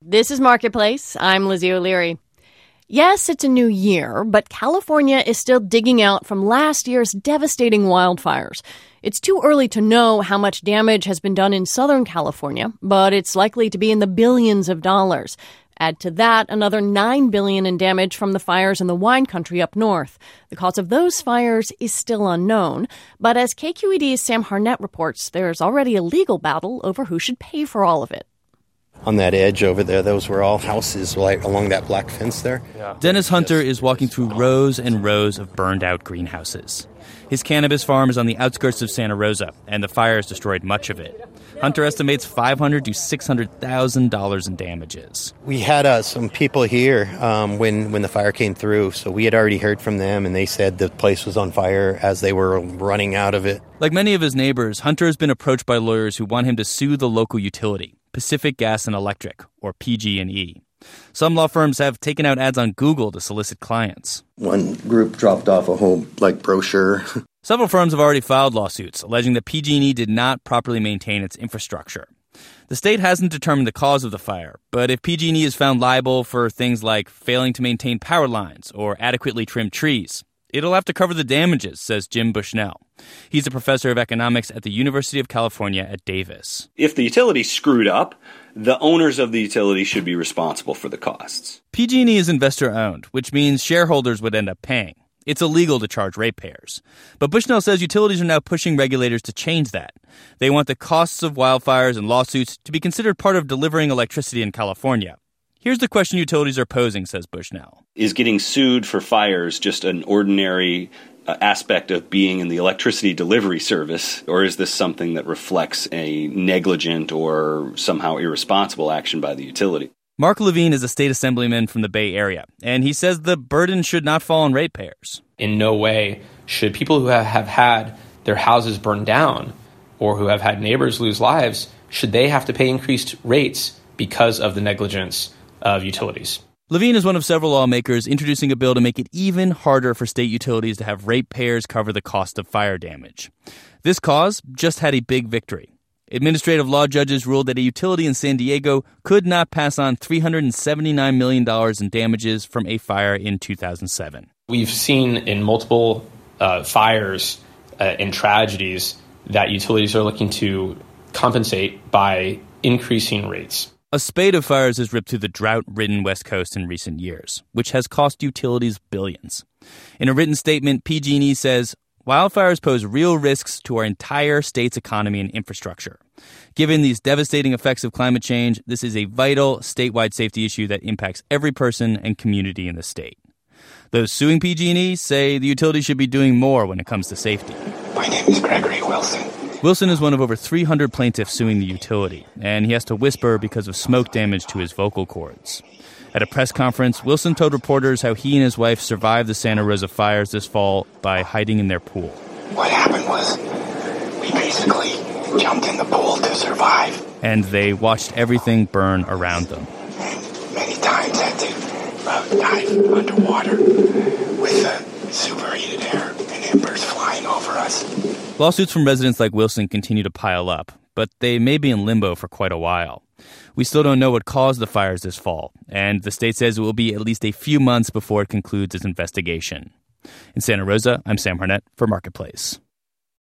This is Marketplace. I'm Lizzie O'Leary. Yes, it's a new year, but California is still digging out from last year's devastating wildfires. It's too early to know how much damage has been done in Southern California, but it's likely to be in the billions of dollars. Add to that another $9 billion in damage from the fires in the wine country up north. The cause of those fires is still unknown, but as KQED's Sam Harnett reports, there's already a legal battle over who should pay for all of it. On that edge over there, those were all houses right along that black fence there. Dennis Hunter is walking through rows and rows of burned-out greenhouses. His cannabis farm is on the outskirts of Santa Rosa, and the fires destroyed much of it. Hunter estimates $500,000 to $600,000 in damages. We had some people here when the fire came through, so we had already heard from them, and they said the place was on fire as they were running out of it. Like many of his neighbors, Hunter has been approached by lawyers who want him to sue the local utility, Pacific Gas and Electric, or PG&E. Some law firms have taken out ads on Google to solicit clients. One group dropped off a whole brochure. Several firms have already filed lawsuits alleging that PG&E did not properly maintain its infrastructure. The state hasn't determined the cause of the fire, but if PG&E is found liable for things like failing to maintain power lines or adequately trim trees, it'll have to cover the damages, says Jim Bushnell. He's a professor of economics at the University of California at Davis. If the utility screwed up, the owners of the utility should be responsible for the costs. PG&E is investor-owned, which means shareholders would end up paying. It's illegal to charge ratepayers. But Bushnell says utilities are now pushing regulators to change that. They want the costs of wildfires and lawsuits to be considered part of delivering electricity in California. Here's the question utilities are posing, says Bushnell. Is getting sued for fires just an ordinary aspect of being in the electricity delivery service, or is this something that reflects a negligent or somehow irresponsible action by the utility? Mark Levine is a state assemblyman from the Bay Area, and he says the burden should not fall on ratepayers. In no way should people who have had their houses burned down or who have had neighbors lose lives, should they have to pay increased rates because of the negligence of utilities. Levine is one of several lawmakers introducing a bill to make it even harder for state utilities to have ratepayers cover the cost of fire damage. This cause just had a big victory. Administrative law judges ruled that a utility in San Diego could not pass on $379 million in damages from a fire in 2007. We've seen in multiple fires and tragedies that utilities are looking to compensate by increasing rates. A spate of fires has ripped through the drought-ridden West Coast in recent years, which has cost utilities billions. In a written statement, PG&E says, wildfires pose real risks to our entire state's economy and infrastructure. Given these devastating effects of climate change, this is a vital statewide safety issue that impacts every person and community in the state. Those suing PG&E say the utility should be doing more when it comes to safety. My name is Gregory Wilson. Wilson is one of over 300 plaintiffs suing the utility, and he has to whisper because of smoke damage to his vocal cords. At a press conference, Wilson told reporters how he and his wife survived the Santa Rosa fires this fall by hiding in their pool. What happened was we basically jumped in the pool to survive. And they watched everything burn around them. And many times had to dive underwater with the superheated air and embers flying over us. Lawsuits from residents like Wilson continue to pile up, but they may be in limbo for quite a while. We still don't know what caused the fires this fall, and the state says it will be at least a few months before it concludes its investigation. In Santa Rosa, I'm Sam Harnett for Marketplace.